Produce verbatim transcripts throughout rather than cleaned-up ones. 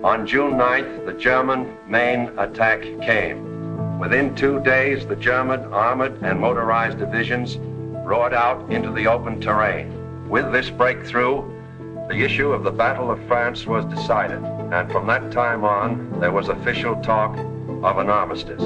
On June ninth, the German main attack came. Within two days, the German armored and motorized divisions roared out into the open terrain. With this breakthrough, the issue of the Battle of France was decided, and from that time on, there was official talk of an armistice.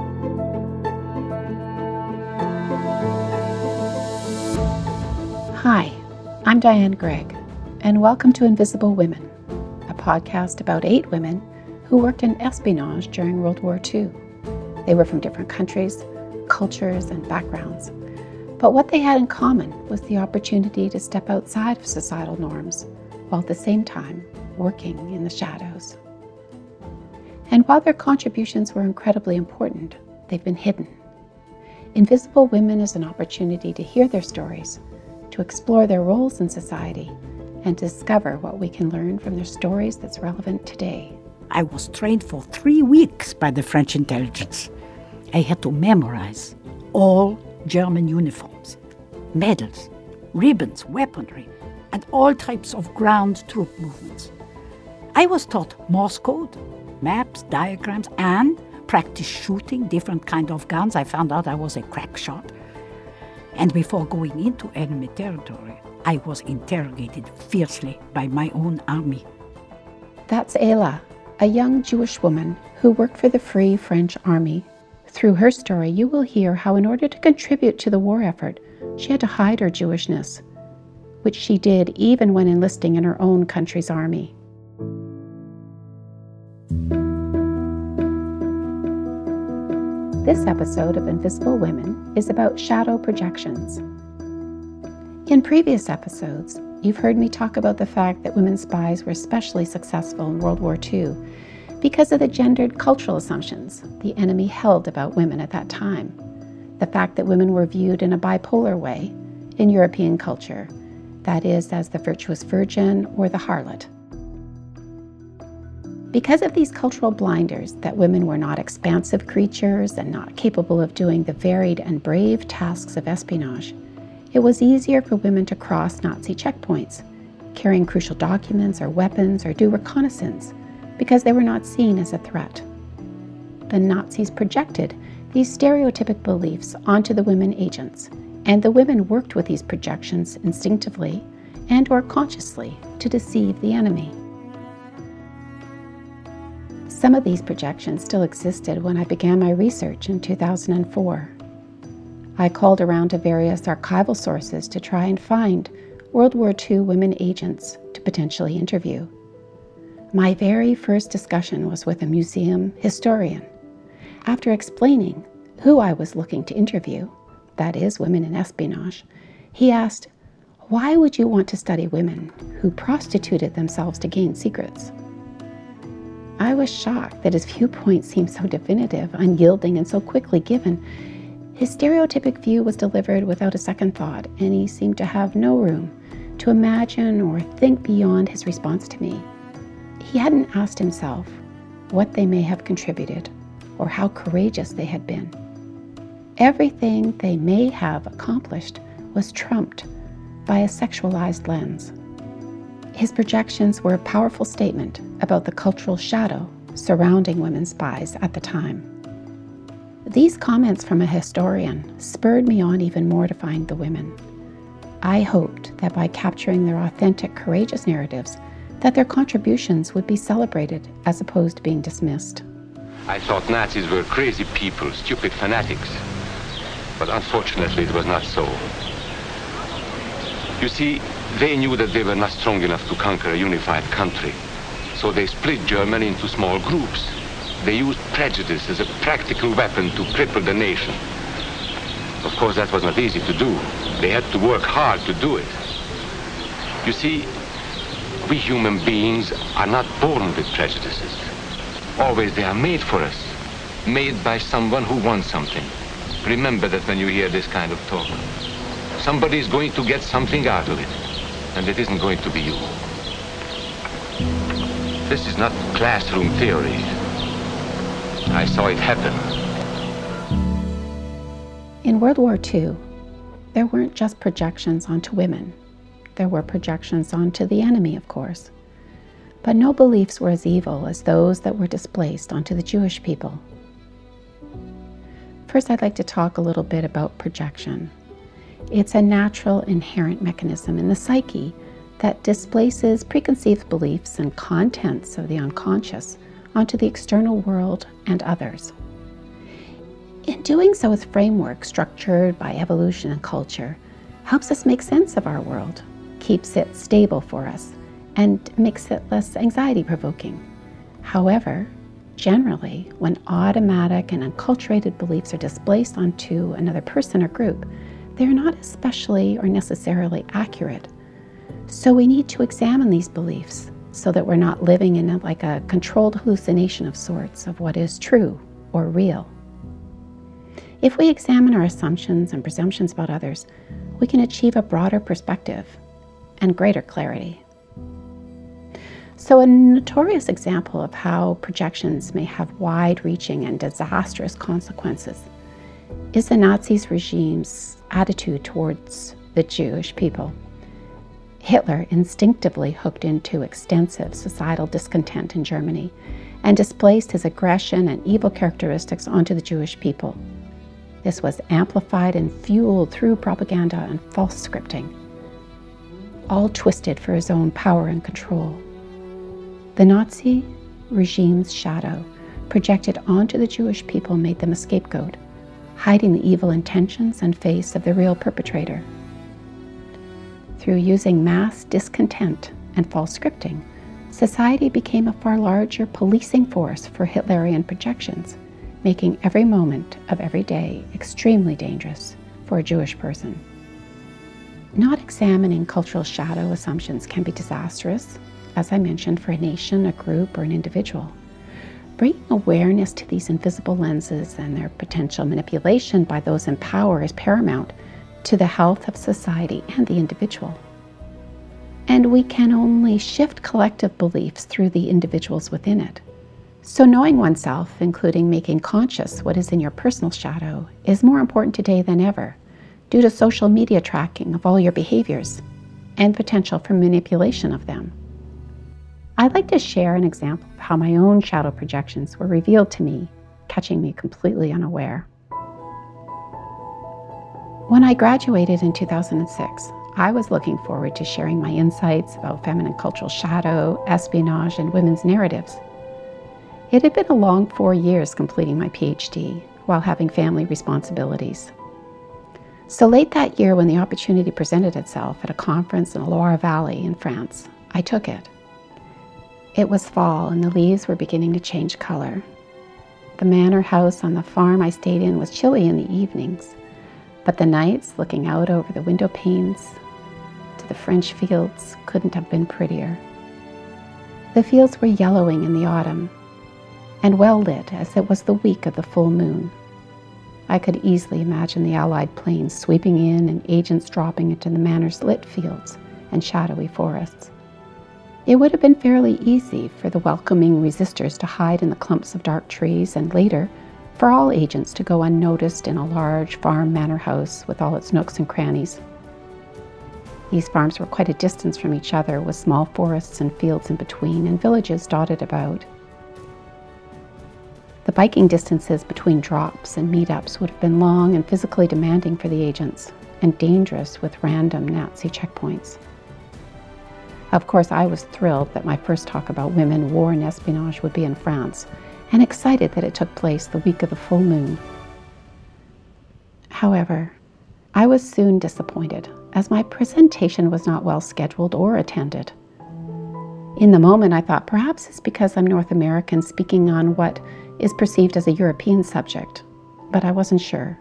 Hi, I'm Diane Gregg, and welcome to Invisible Women, a podcast about eight women who worked in espionage during World War Two. They were from different countries, cultures, and backgrounds, but what they had in common was the opportunity to step outside of societal norms, while at the same time working in the shadows. And while their contributions were incredibly important, they've been hidden. Invisible Women is an opportunity to hear their stories, to explore their roles in society, and discover what we can learn from their stories that's relevant today. I was trained for three weeks by the French intelligence. I had to memorize all German uniforms, medals, ribbons, weaponry, and all types of ground troop movements. I was taught Morse code, maps, diagrams, and practice shooting different kind of guns. I found out I was a crack shot. And before going into enemy territory, I was interrogated fiercely by my own army. That's Ayla, a young Jewish woman who worked for the Free French Army. Through her story, you will hear how in order to contribute to the war effort, she had to hide her Jewishness, which she did even when enlisting in her own country's army. This episode of Invisible Women is about shadow projections. In previous episodes, you've heard me talk about the fact that women spies were especially successful in World War Two because of the gendered cultural assumptions the enemy held about women at that time. The fact that women were viewed in a bipolar way in European culture, that is, as the virtuous virgin or the harlot. Because of these cultural blinders that women were not expansive creatures and not capable of doing the varied and brave tasks of espionage, it was easier for women to cross Nazi checkpoints, carrying crucial documents or weapons or do reconnaissance because they were not seen as a threat. The Nazis projected these stereotypic beliefs onto the women agents, and the women worked with these projections instinctively and or consciously to deceive the enemy. Some of these projections still existed when I began my research in two thousand four. I called around to various archival sources to try and find World War Two women agents to potentially interview. My very first discussion was with a museum historian. After explaining who I was looking to interview, that is, women in espionage, he asked, "Why would you want to study women who prostituted themselves to gain secrets?" I was shocked that his viewpoint seemed so definitive, unyielding, and so quickly given. His stereotypic view was delivered without a second thought, and he seemed to have no room to imagine or think beyond his response to me. He hadn't asked himself what they may have contributed or how courageous they had been. Everything they may have accomplished was trumped by a sexualized lens. His projections were a powerful statement about the cultural shadow surrounding women spies at the time. These comments from a historian spurred me on even more to find the women. I hoped that by capturing their authentic, courageous narratives, that their contributions would be celebrated as opposed to being dismissed. I thought Nazis were crazy people, stupid fanatics. But unfortunately, it was not so. You see, they knew that they were not strong enough to conquer a unified country. So they split Germany into small groups. They used prejudice as a practical weapon to cripple the nation. Of course, that was not easy to do. They had to work hard to do it. You see, we human beings are not born with prejudices. Always they are made for us, made by someone who wants something. Remember that when you hear this kind of talk. Somebody is going to get something out of it, and it isn't going to be you. This is not classroom theory. I saw it happen. In World War Two, there weren't just projections onto women. There were projections onto the enemy, of course. but no beliefs were as evil as those that were displaced onto the Jewish people. First, I'd like to talk a little bit about projection. It's a natural, inherent mechanism in the psyche that displaces preconceived beliefs and contents of the unconscious onto the external world and others. In doing so, its framework, structured by evolution and culture, helps us make sense of our world, keeps it stable for us, and makes it less anxiety-provoking. However, generally, when automatic and unculturated beliefs are displaced onto another person or group, they're not especially or necessarily accurate. So we need to examine these beliefs so that we're not living in a, like a controlled hallucination of sorts of what is true or real. If we examine our assumptions and presumptions about others, we can achieve a broader perspective and greater clarity. So a notorious example of how projections may have wide-reaching and disastrous consequences is the Nazi regime's attitude towards the Jewish people. Hitler instinctively hooked into extensive societal discontent in Germany and displaced his aggression and evil characteristics onto the Jewish people. This was amplified and fueled through propaganda and false scripting, all twisted for his own power and control. The Nazi regime's shadow projected onto the Jewish people made them a scapegoat, hiding the evil intentions and face of the real perpetrator. Through using mass discontent and false scripting, society became a far larger policing force for Hitlerian projections, making every moment of every day extremely dangerous for a Jewish person. Not examining cultural shadow assumptions can be disastrous, as I mentioned, for a nation, a group, or an individual. Bringing awareness to these invisible lenses and their potential manipulation by those in power is paramount to the health of society and the individual. And we can only shift collective beliefs through the individuals within it. So knowing oneself, including making conscious what is in your personal shadow, is more important today than ever, due to social media tracking of all your behaviors and potential for manipulation of them. I'd like to share an example of how my own shadow projections were revealed to me, catching me completely unaware. When I graduated in two thousand six, I was looking forward to sharing my insights about feminine cultural shadow, espionage, and women's narratives. It had been a long four years completing my PhD while having family responsibilities. So late that year, when the opportunity presented itself at a conference in the Loire Valley in France, I took it. It was fall and the leaves were beginning to change color. The manor house on the farm I stayed in was chilly in the evenings, but the nights looking out over the window panes to the French fields couldn't have been prettier. The fields were yellowing in the autumn and well lit as it was the week of the full moon. I could easily imagine the Allied planes sweeping in and agents dropping into the manor's lit fields and shadowy forests. It would have been fairly easy for the welcoming resistors to hide in the clumps of dark trees, and later for all agents to go unnoticed in a large farm manor house with all its nooks and crannies. These farms were quite a distance from each other, with small forests and fields in between and villages dotted about. The biking distances between drops and meetups would have been long and physically demanding for the agents, and dangerous with random Nazi checkpoints. Of course, I was thrilled that my first talk about women, war, and espionage would be in France, and excited that it took place the week of the full moon. However, I was soon disappointed, as my presentation was not well scheduled or attended. In the moment, I thought perhaps it's because I'm North American speaking on what is perceived as a European subject, but I wasn't sure.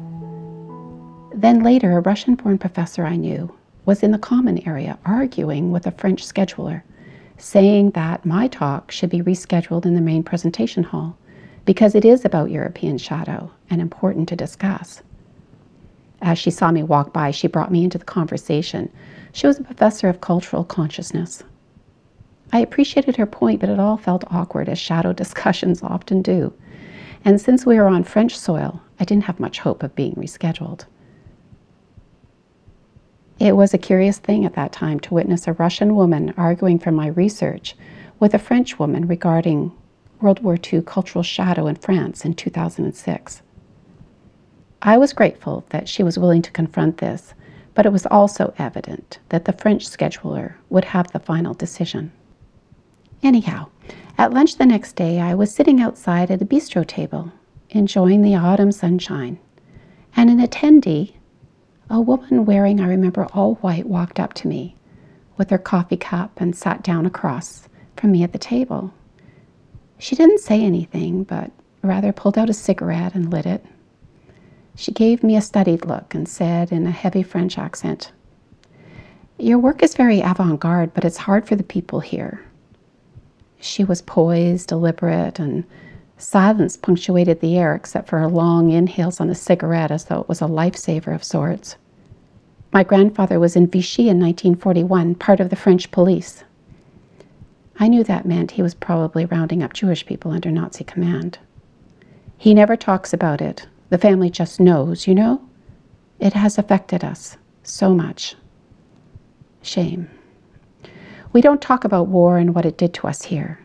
Then later, a Russian-born professor I knew was in the common area arguing with a French scheduler, saying that my talk should be rescheduled in the main presentation hall because it is about European shadow and important to discuss. As she saw me walk by, she brought me into the conversation. She was a professor of cultural consciousness. I appreciated her point, but it all felt awkward, as shadow discussions often do. And since we were on French soil, I didn't have much hope of being rescheduled. It was a curious thing at that time to witness a Russian woman arguing for my research with a French woman regarding World War Two cultural shadow in France in two thousand six. I was grateful that she was willing to confront this, but it was also evident that the French scheduler would have the final decision. Anyhow, at lunch the next day, I was sitting outside at a bistro table, enjoying the autumn sunshine, and an attendee, a woman wearing, I remember, all white, walked up to me with her coffee cup and sat down across from me at the table. She didn't say anything, but rather pulled out a cigarette and lit it. She gave me a studied look and said in a heavy French accent, "Your work is very avant-garde, but it's hard for the people here." She was poised, deliberate, and silence punctuated the air except for her long inhales on a cigarette as though it was a lifesaver of sorts. My grandfather was in Vichy in nineteen forty-one, part of the French police. I knew that meant he was probably rounding up Jewish people under Nazi command. He never talks about it. The family just knows, you know? It has affected us so much. Shame. We don't talk about war and what it did to us here.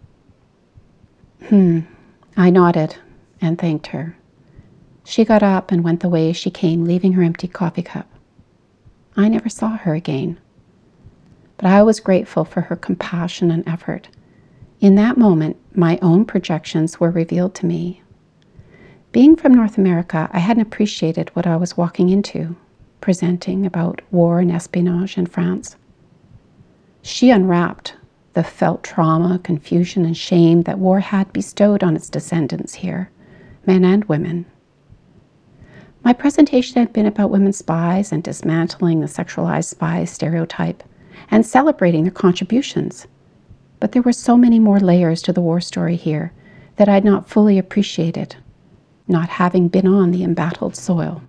Hmm. I nodded and thanked her. She got up and went the way she came, leaving her empty coffee cup. I never saw her again. But I was grateful for her compassion and effort. In that moment, my own projections were revealed to me. Being from North America, I hadn't appreciated what I was walking into, presenting about war and espionage in France. She unwrapped the felt trauma, confusion, and shame that war had bestowed on its descendants here, men and women. My presentation had been about women spies and dismantling the sexualized spy stereotype and celebrating their contributions. But there were so many more layers to the war story here that I'd not fully appreciated, not having been on the embattled soil.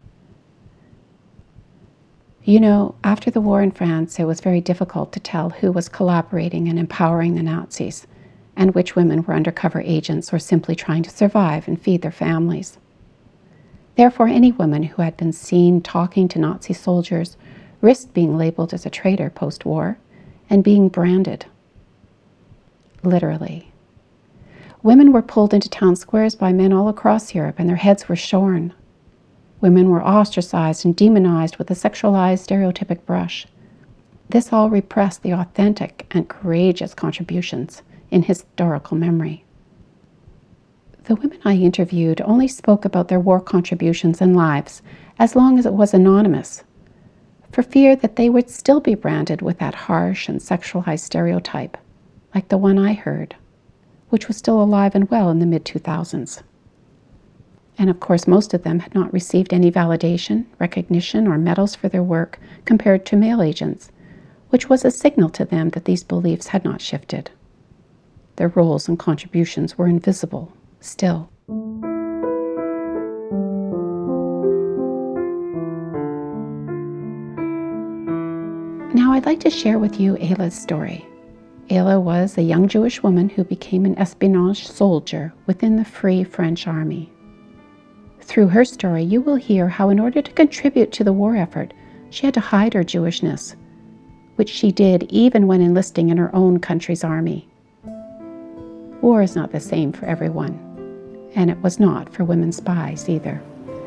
You know, after the war in France, it was very difficult to tell who was collaborating and empowering the Nazis, and which women were undercover agents or simply trying to survive and feed their families. Therefore, any woman who had been seen talking to Nazi soldiers risked being labeled as a traitor post-war and being branded. Literally. Women were pulled into town squares by men all across Europe, and their heads were shorn. Women were ostracized and demonized with a sexualized, stereotypic brush. This all repressed the authentic and courageous contributions in historical memory. The women I interviewed only spoke about their war contributions and lives as long as it was anonymous, for fear that they would still be branded with that harsh and sexualized stereotype, like the one I heard, which was still alive and well in the mid two thousands. And of course, most of them had not received any validation, recognition, or medals for their work compared to male agents, which was a signal to them that these beliefs had not shifted. Their roles and contributions were invisible, still. Now I'd like to share with you Ayla's story. Ayla was a young Jewish woman who became an espionage soldier within the Free French Army. Through her story, you will hear how in order to contribute to the war effort, she had to hide her Jewishness, which she did even when enlisting in her own country's army. War is not the same for everyone, and it was not for women spies either.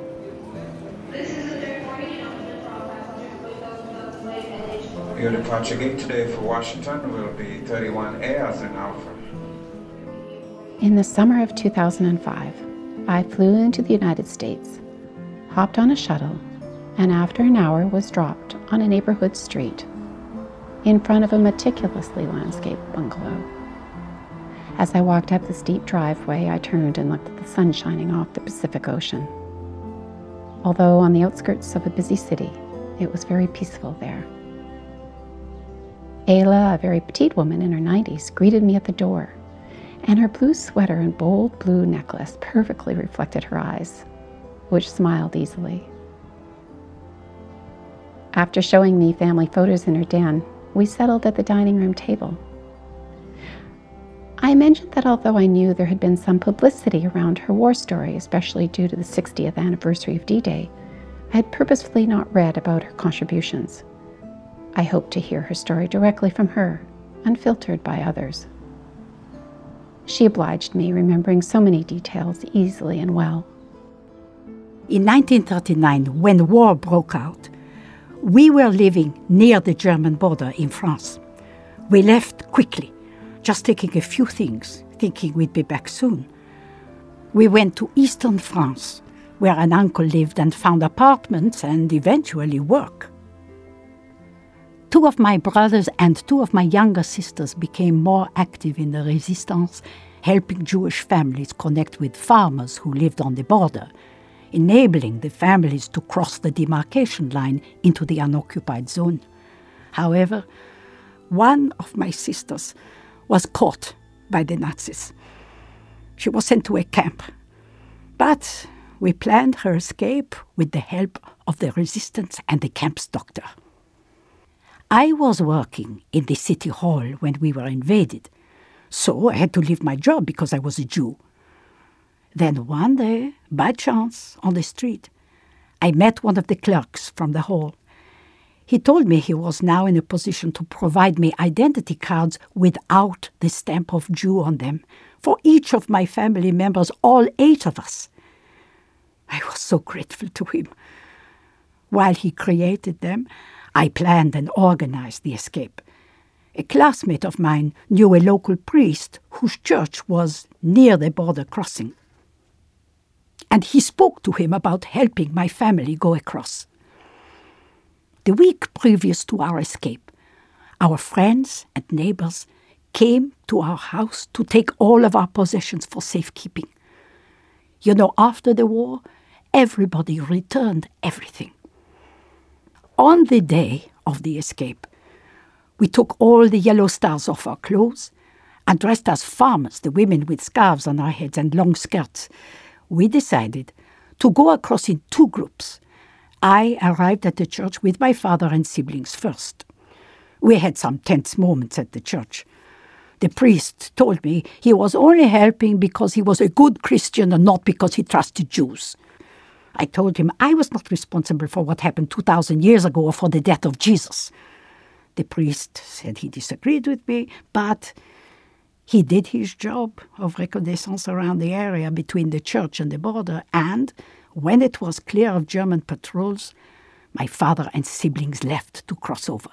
Your departure gate today for Washington will be thirty-one A as in Alpha. In the summer of two thousand five, I flew into the United States, hopped on a shuttle, and after an hour was dropped on a neighborhood street in front of a meticulously landscaped bungalow. As I walked up the steep driveway, I turned and looked at the sun shining off the Pacific Ocean. Although on the outskirts of a busy city, it was very peaceful there. Ayla, a very petite woman in her nineties, greeted me at the door, and her blue sweater and bold blue necklace perfectly reflected her eyes, which smiled easily. After showing me family photos in her den, we settled at the dining room table. I mentioned that although I knew there had been some publicity around her war story, especially due to the sixtieth anniversary of D-Day, I had purposefully not read about her contributions. I hoped to hear her story directly from her, unfiltered by others. She obliged me, remembering so many details easily and well. In nineteen thirty-nine, when war broke out, we were living near the German border in France. We left quickly, just taking a few things, thinking we'd be back soon. We went to eastern France, where an uncle lived, and found apartments and eventually work. Two of my brothers and two of my younger sisters became more active in the resistance, helping Jewish families connect with farmers who lived on the border, enabling the families to cross the demarcation line into the unoccupied zone. However, one of my sisters was caught by the Nazis. She was sent to a camp, but we planned her escape with the help of the resistance and the camp's doctor. I was working in the city hall when we were invaded, so I had to leave my job because I was a Jew. Then one day, by chance, on the street, I met one of the clerks from the hall. He told me he was now in a position to provide me identity cards without the stamp of Jew on them, for each of my family members, all eight of us. I was so grateful to him. While he created them, I planned and organized the escape. A classmate of mine knew a local priest whose church was near the border crossing, and he spoke to him about helping my family go across. The week previous to our escape, our friends and neighbors came to our house to take all of our possessions for safekeeping. You know, after the war, everybody returned everything. On the day of the escape, we took all the yellow stars off our clothes and dressed as farmers, the women with scarves on our heads and long skirts. We decided to go across in two groups. I arrived at the church with my father and siblings first. We had some tense moments at the church. The priest told me he was only helping because he was a good Christian and not because he trusted Jews. I told him I was not responsible for what happened two thousand years ago or for the death of Jesus. The priest said he disagreed with me, but he did his job of reconnaissance around the area between the church and the border, and when it was clear of German patrols, my father and siblings left to cross over.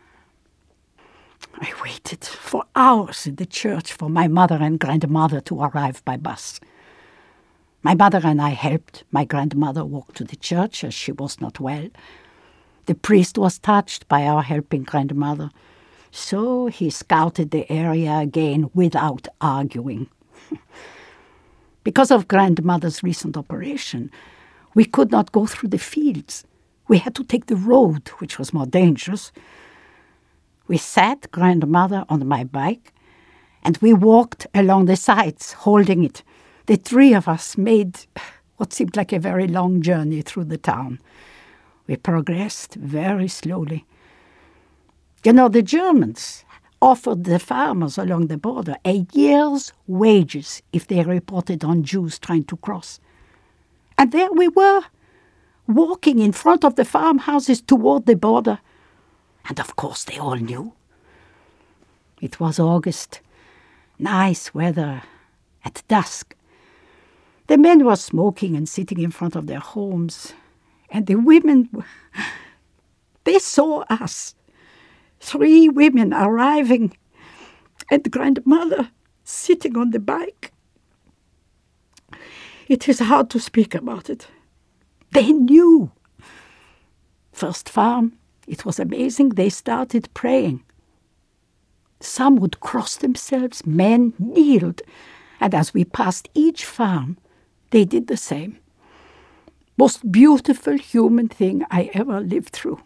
I waited for hours in the church for my mother and grandmother to arrive by bus. My mother and I helped my grandmother walk to the church as she was not well. The priest was touched by our helping grandmother, so he scouted the area again without arguing. Because of grandmother's recent operation, we could not go through the fields. We had to take the road, which was more dangerous. We sat grandmother on my bike, and we walked along the sides, holding it. The three of us made what seemed like a very long journey through the town. We progressed very slowly. You know, the Germans offered the farmers along the border a year's wages if they reported on Jews trying to cross. And there we were, walking in front of the farmhouses toward the border. And of course they all knew. It was August, nice weather, at dusk. The men were smoking and sitting in front of their homes, and the women, they saw us. Three women arriving, and grandmother sitting on the bike. It is hard to speak about it. They knew. First farm, it was amazing, they started praying. Some would cross themselves, men kneeled, and as we passed each farm, they did the same. Most beautiful human thing I ever lived through.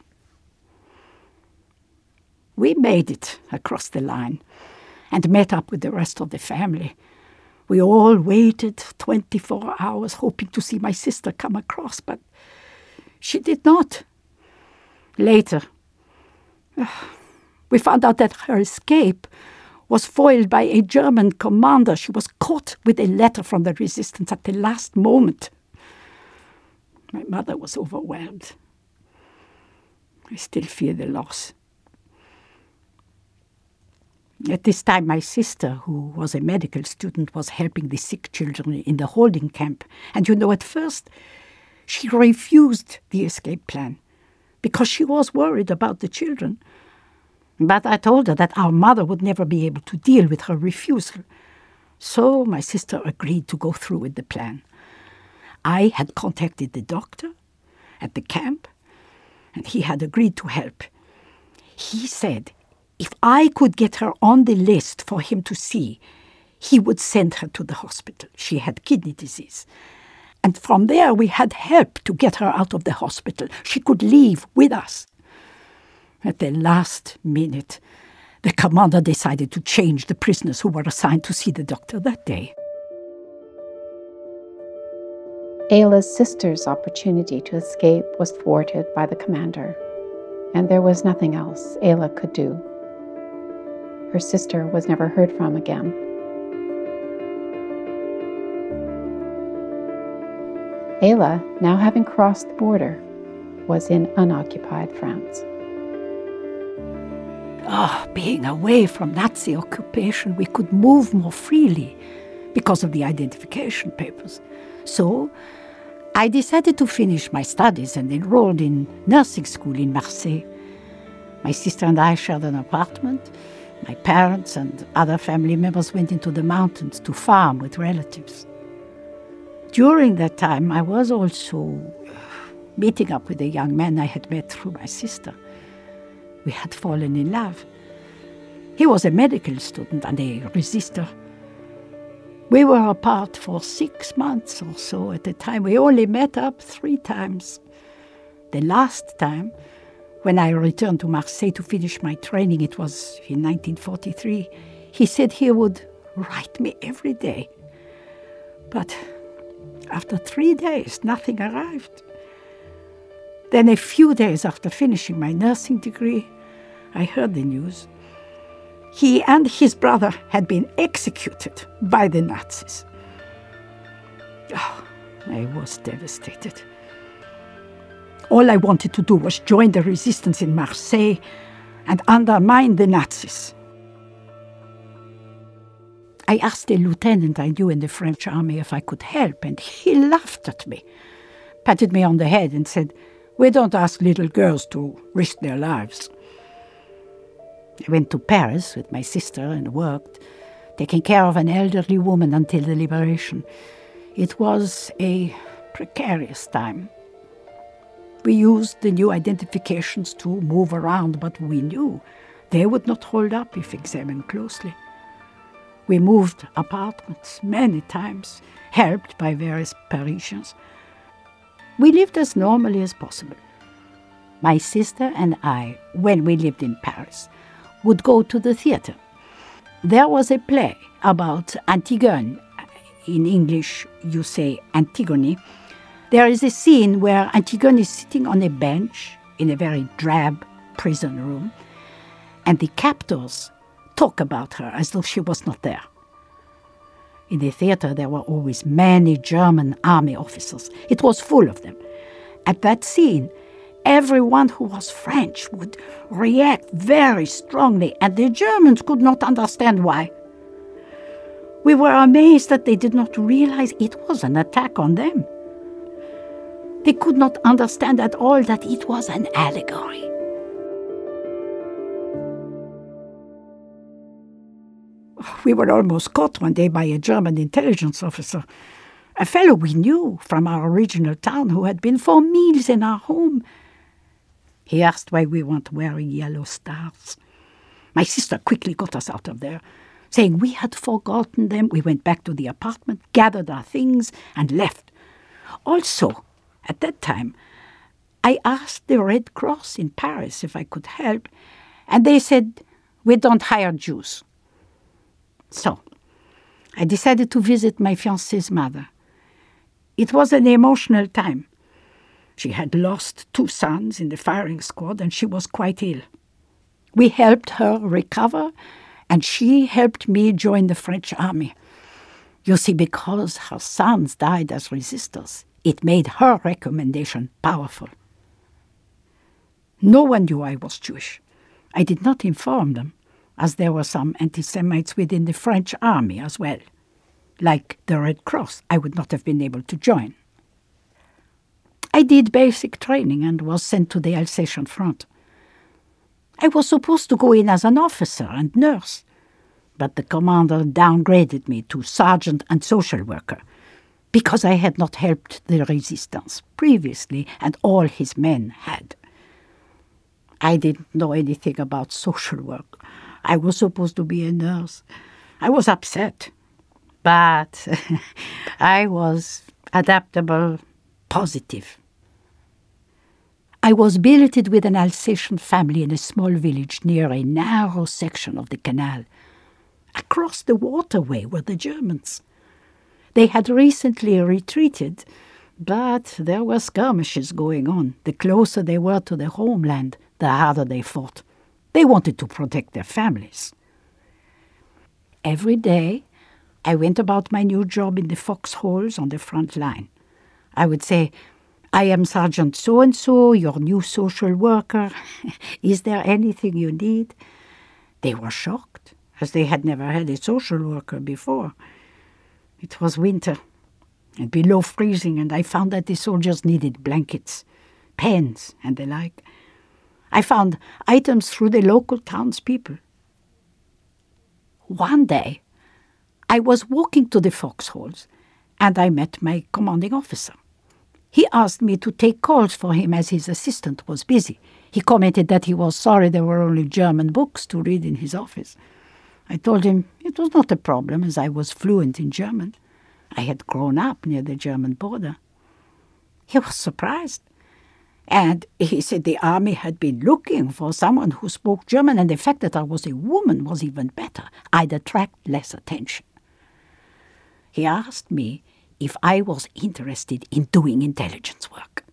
We made it across the line and met up with the rest of the family. We all waited twenty-four hours hoping to see my sister come across, but she did not. Later, we found out that her escape was foiled by a German commander. She was caught with a letter from the resistance at the last moment. My mother was overwhelmed. I still fear the loss. At this time, my sister, who was a medical student, was helping the sick children in the holding camp. And you know, at first, she refused the escape plan because she was worried about the children. But I told her that our mother would never be able to deal with her refusal. So my sister agreed to go through with the plan. I had contacted the doctor at the camp, and he had agreed to help. He said if I could get her on the list for him to see, he would send her to the hospital. She had kidney disease. And from there, we had help to get her out of the hospital. She could leave with us. At the last minute, the commander decided to change the prisoners who were assigned to see the doctor that day. Ayla's sister's opportunity to escape was thwarted by the commander, and there was nothing else Ayla could do. Her sister was never heard from again. Ayla, now having crossed the border, was in unoccupied France. Ah, oh, being away from Nazi occupation, we could move more freely because of the identification papers. So I decided to finish my studies and enrolled in nursing school in Marseille. My sister and I shared an apartment. My parents and other family members went into the mountains to farm with relatives. During that time, I was also meeting up with a young man I had met through my sister. We had fallen in love. He was a medical student and a resistor. We were apart for six months or so at a time. We only met up three times. The last time, when I returned to Marseille to finish my training, it was in nineteen forty-three, he said he would write me every day. But after three days, nothing arrived. Then a few days after finishing my nursing degree, I heard the news. He and his brother had been executed by the Nazis. Oh, I was devastated. All I wanted to do was join the resistance in Marseille and undermine the Nazis. I asked a lieutenant I knew in the French army if I could help, and he laughed at me, patted me on the head and said, "We don't ask little girls to risk their lives." I went to Paris with my sister and worked, taking care of an elderly woman until the liberation. It was a precarious time. We used the new identifications to move around, but we knew they would not hold up if examined closely. We moved apartments many times, helped by various Parisians. We lived as normally as possible. My sister and I, when we lived in Paris, would go to the theater. There was a play about Antigone. In English, you say Antigone. There is a scene where Antigone is sitting on a bench in a very drab prison room, and the captors talk about her as though she was not there. In the theater, there were always many German army officers. It was full of them. At that scene, everyone who was French would react very strongly, and the Germans could not understand why. We were amazed that they did not realize it was an attack on them. They could not understand at all that it was an allegory. We were almost caught one day by a German intelligence officer, a fellow we knew from our original town who had been for meals in our home. He asked why we weren't wearing yellow stars. My sister quickly got us out of there, saying we had forgotten them. We went back to the apartment, gathered our things, and left. Also, at that time, I asked the Red Cross in Paris if I could help, and they said, "We don't hire Jews." So, I decided to visit my fiancé's mother. It was an emotional time. She had lost two sons in the firing squad, and she was quite ill. We helped her recover, and she helped me join the French army. You see, because her sons died as resistors, it made her recommendation powerful. No one knew I was Jewish. I did not inform them. as there were some anti-Semites within the French army as well. Like the Red Cross, I would not have been able to join. I did basic training and was sent to the Alsatian front. I was supposed to go in as an officer and nurse, but the commander downgraded me to sergeant and social worker because I had not helped the resistance previously and all his men had. I didn't know anything about social work. I was supposed to be a nurse. I was upset, but I was adaptable, positive. I was billeted with an Alsatian family in a small village near a narrow section of the canal. Across the waterway were the Germans. They had recently retreated, but there were skirmishes going on. The closer they were to the homeland, the harder they fought. They wanted to protect their families. Every day, I went about my new job in the foxholes on the front line. I would say, "I am Sergeant so-and-so, your new social worker. Is there anything you need?" They were shocked, as they had never had a social worker before. It was winter and below freezing, and I found that the soldiers needed blankets, pens, and the like. I found items through the local townspeople. One day, I was walking to the foxholes, and I met my commanding officer. He asked me to take calls for him as his assistant was busy. He commented that he was sorry there were only German books to read in his office. I told him it was not a problem, as I was fluent in German. I had grown up near the German border. He was surprised. And he said the army had been looking for someone who spoke German, and the fact that I was a woman was even better. I'd attract less attention. He asked me if I was interested in doing intelligence work.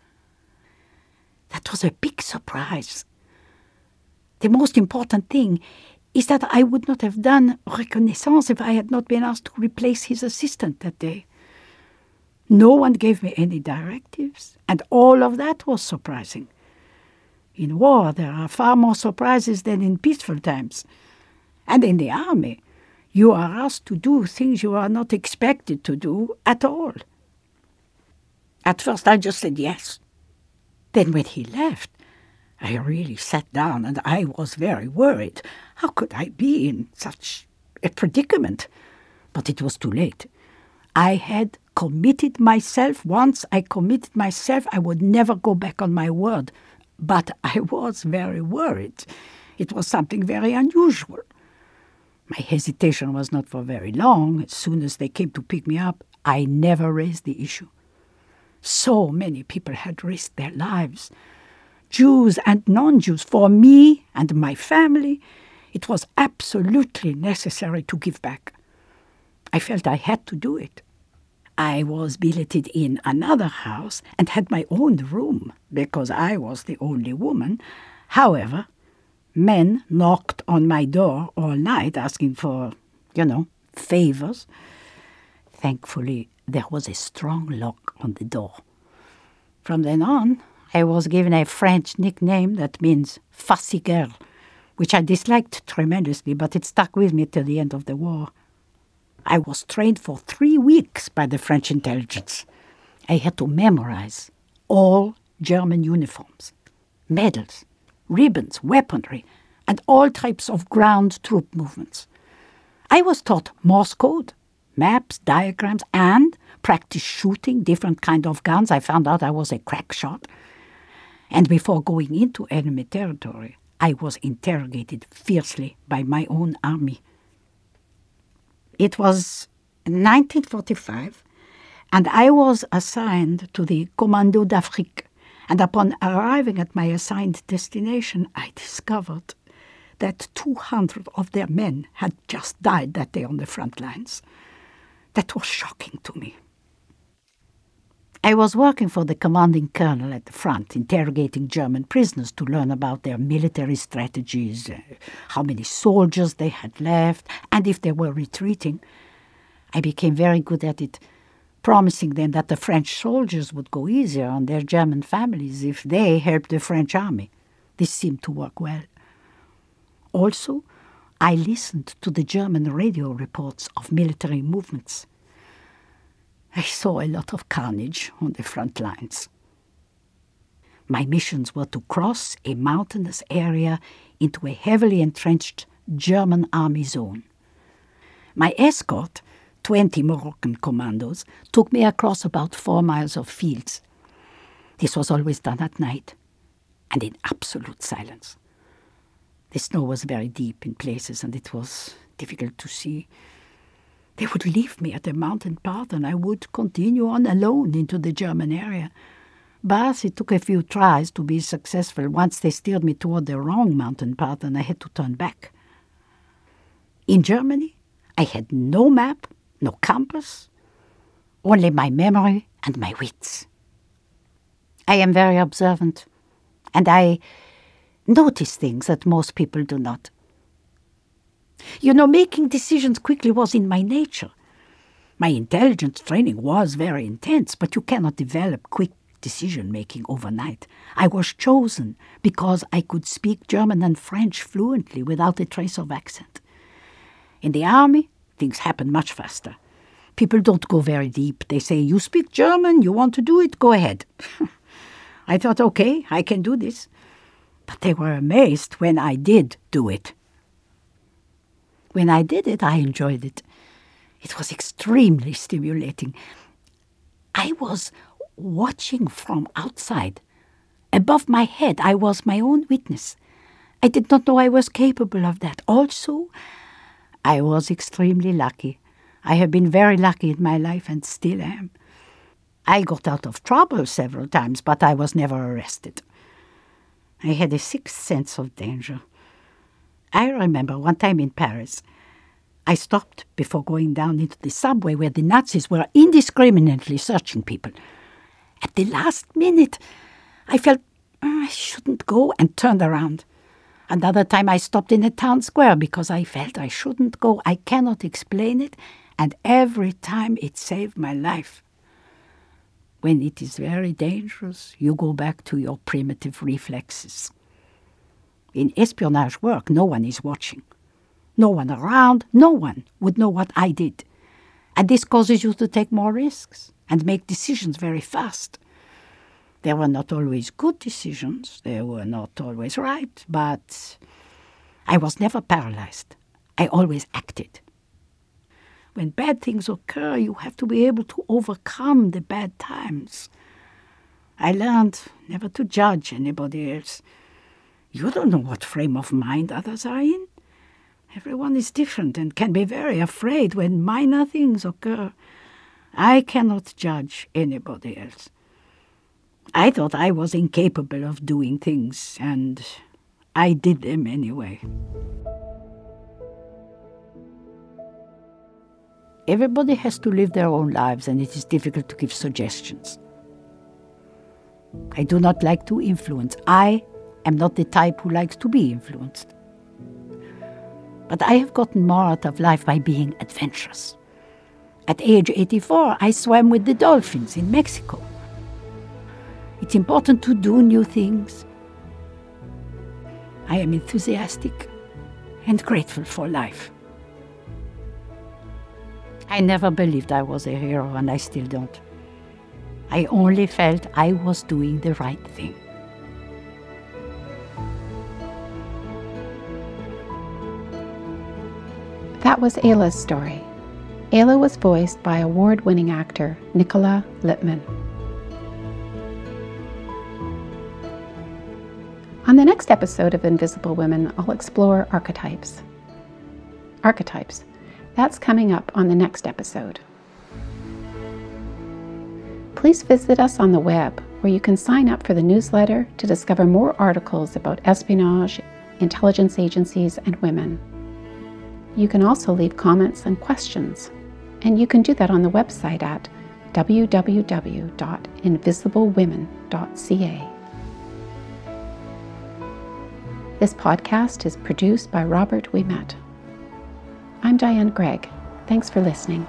That was a big surprise. The most important thing is that I would not have done reconnaissance if I had not been asked to replace his assistant that day. No one gave me any directives, and all of that was surprising. In war, there are far more surprises than in peaceful times. And in the army, you are asked to do things you are not expected to do at all. At first, I just said yes. Then when he left, I really sat down and I was very worried. How could I be in such a predicament? But it was too late. I had committed myself. Once I committed myself, I would never go back on my word. But I was very worried. It was something very unusual. My hesitation was not for very long. As soon as they came to pick me up, I never raised the issue. So many people had risked their lives, Jews and non-Jews. For me and my family, it was absolutely necessary to give back. I felt I had to do it. I was billeted in another house and had my own room because I was the only woman. However, men knocked on my door all night asking for, you know, favors. Thankfully, there was a strong lock on the door. From then on, I was given a French nickname that means fussy girl, which I disliked tremendously, but it stuck with me till the end of the war. I was trained for three weeks by the French intelligence. I had to memorize all German uniforms, medals, ribbons, weaponry, and all types of ground troop movements. I was taught Morse code, maps, diagrams, and practice shooting different kind of guns. I found out I was a crack shot. And before going into enemy territory, I was interrogated fiercely by my own army. It was nineteen forty-five, and I was assigned to the Commando d'Afrique. And upon arriving at my assigned destination, I discovered that two hundred of their men had just died that day on the front lines. That was shocking to me. I was working for the commanding colonel at the front, interrogating German prisoners to learn about their military strategies, uh, how many soldiers they had left, and if they were retreating. I became very good at it, promising them that the French soldiers would go easier on their German families if they helped the French army. This seemed to work well. Also, I listened to the German radio reports of military movements. I saw a lot of carnage on the front lines. My missions were to cross a mountainous area into a heavily entrenched German army zone. My escort, twenty Moroccan commandos, took me across about four miles of fields. This was always done at night and in absolute silence. The snow was very deep in places and it was difficult to see. They would leave me at a mountain path and I would continue on alone into the German area. But it took a few tries to be successful. Once they steered me toward the wrong mountain path and I had to turn back. In Germany, I had no map, no compass, only my memory and my wits. I am very observant, and I notice things that most people do not. You know, making decisions quickly was in my nature. My intelligence training was very intense, but you cannot develop quick decision-making overnight. I was chosen because I could speak German and French fluently without a trace of accent. In the army, things happen much faster. People don't go very deep. They say, you speak German, you want to do it, go ahead. I thought, okay, I can do this. But they were amazed when I did do it. When I did it, I enjoyed it. It was extremely stimulating. I was watching from outside. Above my head, I was my own witness. I did not know I was capable of that. Also, I was extremely lucky. I have been very lucky in my life and still am. I got out of trouble several times, but I was never arrested. I had a sixth sense of danger. I remember one time in Paris, I stopped before going down into the subway where the Nazis were indiscriminately searching people. At the last minute, I felt oh, I shouldn't go and turned around. Another time I stopped in a town square because I felt I shouldn't go. I cannot explain it, and every time it saved my life. When it is very dangerous, you go back to your primitive reflexes. In espionage work, no one is watching. No one around, no one would know what I did. And this causes you to take more risks and make decisions very fast. There were not always good decisions, they were not always right, but I was never paralyzed. I always acted. When bad things occur, you have to be able to overcome the bad times. I learned never to judge anybody else. You don't know what frame of mind others are in. Everyone is different and can be very afraid when minor things occur. I cannot judge anybody else. I thought I was incapable of doing things, and I did them anyway. Everybody has to live their own lives, and it is difficult to give suggestions. I do not like to influence. I am not the type who likes to be influenced. But I have gotten more out of life by being adventurous. At age eighty-four, I swam with the dolphins in Mexico. It's important to do new things. I am enthusiastic and grateful for life. I never believed I was a hero, and I still don't. I only felt I was doing the right thing. That was Ayla's story. Ayla was voiced by award-winning actor Nicola Lippmann. On the next episode of Invisible Women, I'll explore archetypes. Archetypes. That's coming up on the next episode. Please visit us on the web, where you can sign up for the newsletter to discover more articles about espionage, intelligence agencies, and women. You can also leave comments and questions, and you can do that on the website at w w w dot invisible women dot c a. This podcast is produced by Robert Ouimet. I'm Diane Gregg. Thanks for listening.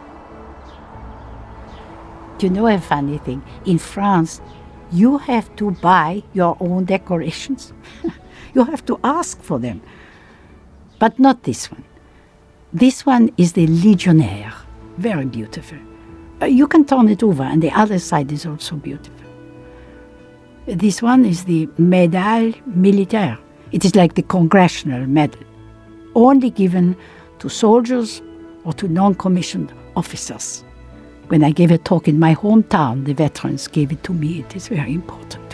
Do you know a funny thing? In France, you have to buy your own decorations. You have to ask for them. But not this one. This one is the Legionnaire. Very beautiful. Uh, you can turn it over, and the other side is also beautiful. This one is the Médaille Militaire. It is like the Congressional Medal, only given to soldiers or to non-commissioned officers. When I gave a talk in my hometown, the veterans gave it to me. It is very important.